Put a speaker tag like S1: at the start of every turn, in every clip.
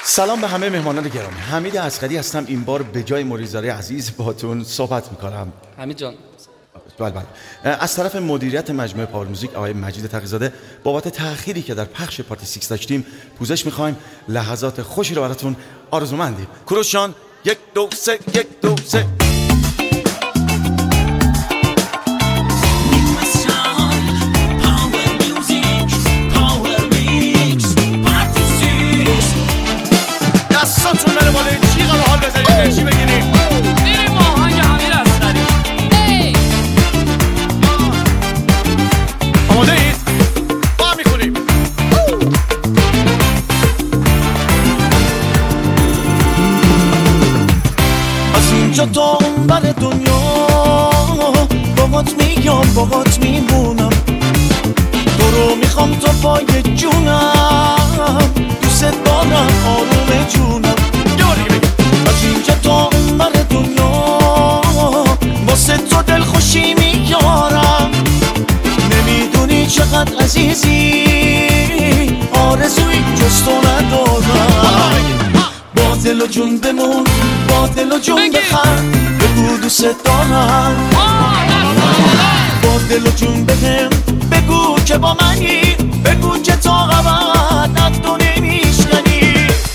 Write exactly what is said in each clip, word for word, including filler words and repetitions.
S1: سلام به همه مهمانان گرامی. حمید اصغری هستم. این بار به جای مریزاری عزیز باهاتون صحبت میکنم.
S2: حمید جان.
S1: بله بله. از طرف مدیریت مجموعه پاور موزیک آقای مجید تقی‌زاده بابت تأخیری که در پخش پارتی سیکس داشتیم پوزش میخوایم. لحظات خوشی رو براتون آرزومندیم. کوروش جان یک دو سه یک دو سه. دستاتون بره بالا، جیغ رو حال بزنید، انرژی بگیریم.
S2: میریم آهنگ حمید اصغری.
S1: آماده اید؟ با هم میخونیم. از اینجا تا اون بر دنیا باهات میگم، باهات میمونم. تو رو میخوام تا پای جونم، دوست دارم آروم جونم. از اینجا تا اون بر دنیا واسه تو دل خوشی میارم. نمیدونی چقدر عزیزی، آرزوی جز تو ندارم. با دل و جون بمون، با دل و جون بخند، بگو دوست دارم. با دل و جون بهم بگو که با منی، بگو که تا ابد از تو نمیشکنی.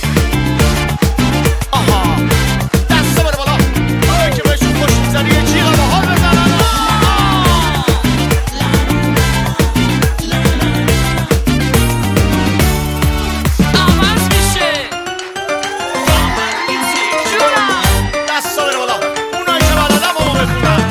S1: آها دستا بره بالا، آره که بهشون خوش میزنی، یه جیغ رو حال بزنن.
S2: عوض میشه
S1: دستا بره بالا، اونایی که بلدم با ما بخونن.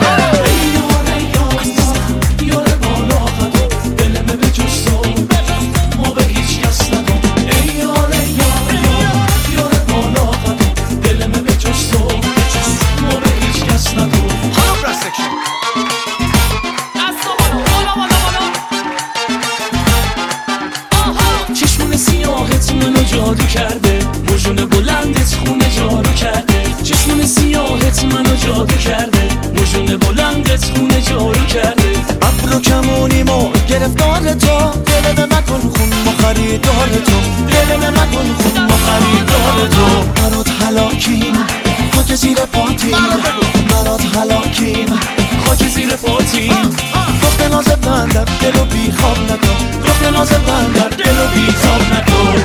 S3: جادو کرده، وجون بلندت خونه جارو کرده. چشمون سیاهت منو جادو کرده، وجون بلندت خونه جارو کرده.
S4: ابرو کمونی ما گرفتار تو، دل به مکن خون ما خریدار تو. دل به مکن خون ما خریدار تو. برات هلاکیم خاک زیر پاتیم، برات هلاکیم
S3: خاک زیر پاتیم.
S4: رخت ناز بندر دلو بی خواب نکن، رخت ناز بندر دلو بی خواب نکن.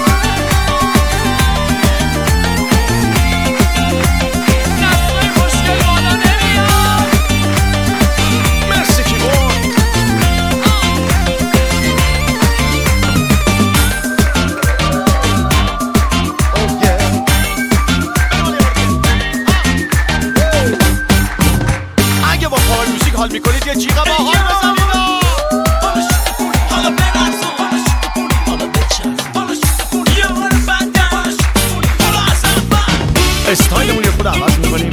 S1: حال میکنید یه جیغ با حال بزنید.
S3: حالا برقص و حالا بچرخ، یه بار بندن، حالا اصلا بند.
S1: استایلمون یه خود عوض میکنیم.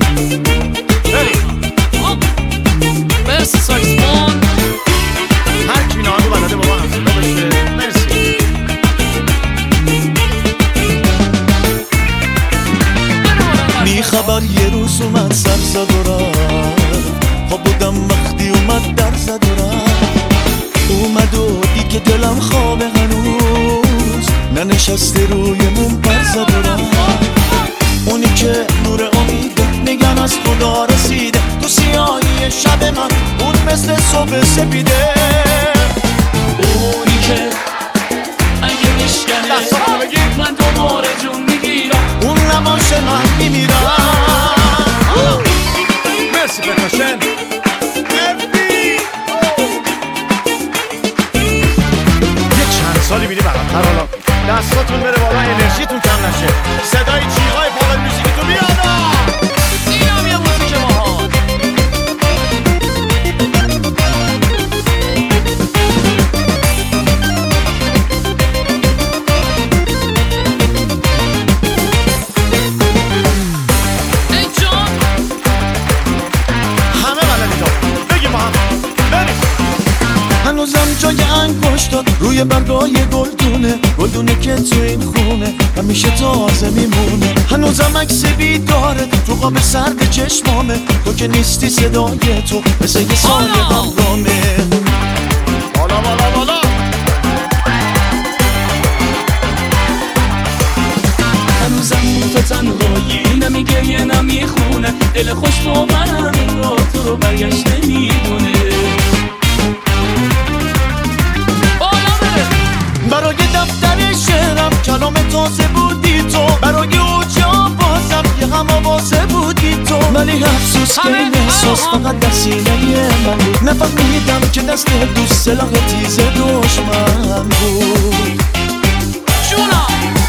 S1: بریم
S2: مرسی ساکسفون.
S1: هر کی اینا رو بلده با ما همزیلا بشه. مرسی.
S4: بی خبر یه روز اومد سر زد و رفت، ها بودم وقتی اومد در زد و رفت. اومد و دی که دلم خوابه هنوز، ننشسته روی مون پر زد و رفت. اونی که نور امیده نگم از خدا رسیده، تو سیاهی شب من اون مثل صبح سپیده.
S3: اونی که اگه میشکنه من دوباره جون میگیرم،
S4: اون نماش من میمیرم.
S1: مرسی پرکاشن. یه چند سالی میری براتر. حالا دستاتون بره بالا، انرژیتون کم نشه. صدای جیغای پاور موزیکتون بیاد.
S2: اینم یه موزیک باحال. ای جان
S1: همه بلدید بگیم با هم. بریم.
S4: هنوزم جای انگشتات روی برگای گلدونه، گلدونه که تو این خونه همیشه تازه میمونه. هنوزم عکس بیدارت تو قاب سرد چشمامه، تو که نیستی صدای تو مثل یه سال همرامه.
S1: بالا بالا بالا.
S3: دل خوش با منم انگار تو رو برگشت نمیدونه.
S1: برای دفتر شعرم کلام تازه بودی تو، برای اوجا بازم یه هم آوازه بودی تو، ولی افسوس که این احساس فقط در سینه من بود. نفهمیدم که دست دوست سلاح تیز دشمن بود.
S2: جونا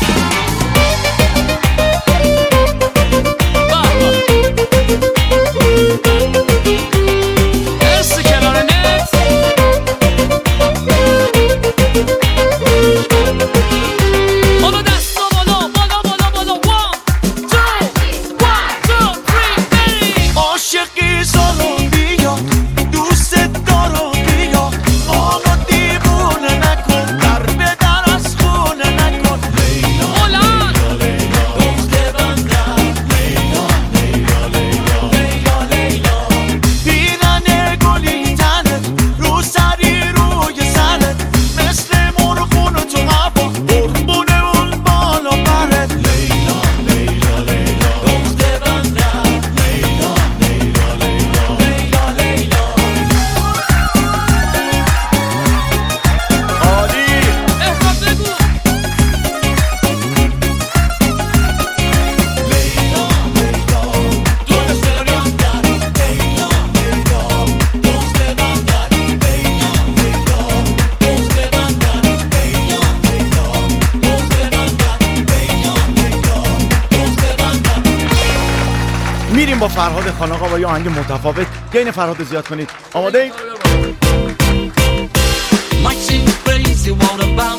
S1: میریم با فرهاد خان آقا با یه آهنگ متفاوت. گین فرهاد زیاد کنید. آماده اید؟